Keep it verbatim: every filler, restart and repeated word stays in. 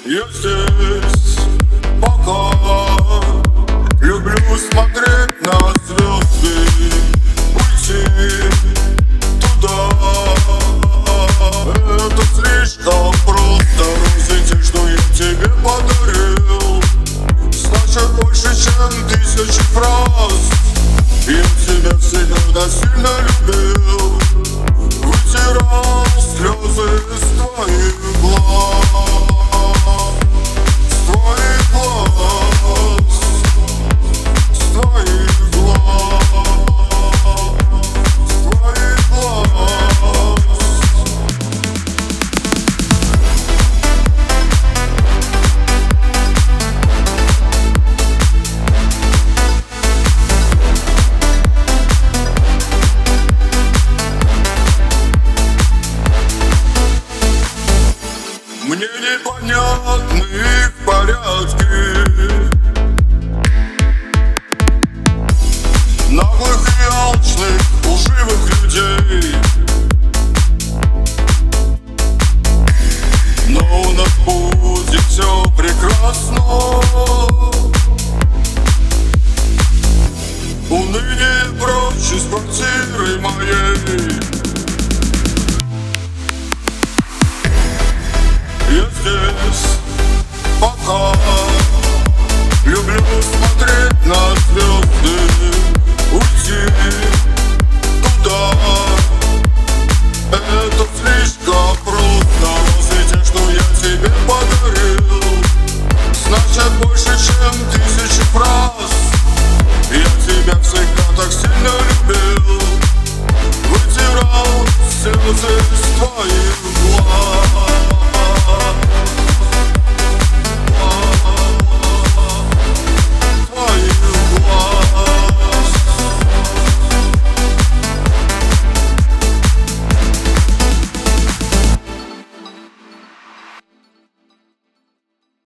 Я здесь пока люблю смотреть на звезды, уйти туда. Это слишком просто, розы те, что я тебе подарил, значит больше, чем тысячи фраз. Я тебя всегда сильно любил, вытирал слезы с твоих глаз. Мне непонятны их порядки наглых и алчных, лживых людей. Но у нас будет все прекрасно. Уныние прочь из квартиры моей. Я здесь пока люблю смотреть на звезды, уйти туда. Это слишком просто, розы те, что я тебе подарил, значит больше, чем тысячи фраз. Я тебя всегда так сильно любил, вытирал слезы с твоих